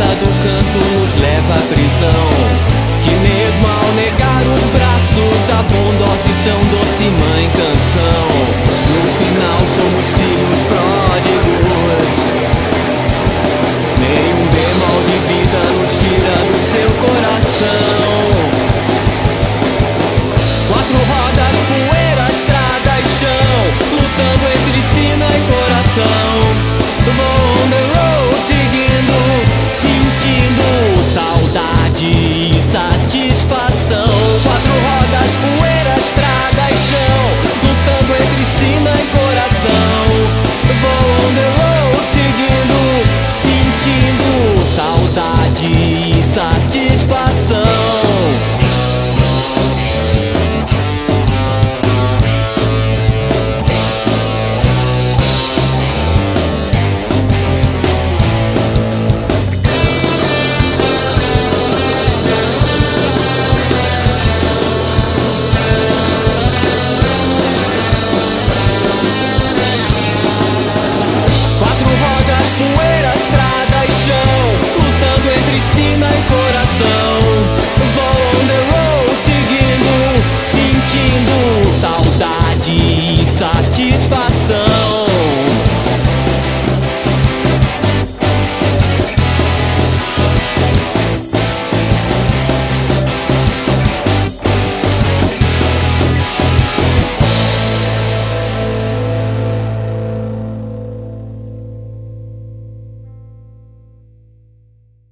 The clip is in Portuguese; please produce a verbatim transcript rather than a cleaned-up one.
beleza do canto nos leva à prisão, que mesmo ao negar os braços da bondosa e tão doce mãe canção, no final somos filhos pródigos. Nenhum bemol de vida nos tira do seu coração. Quatro rodas, poeira, estrada e chão, lutando entre sina e coração. Vou on the road, seguindo, sentindo saudade e satisfação. Quatro rodas, poeira, estrada e chão, lutando entre sina e coração. Vou on the road, seguindo, sentindo saudade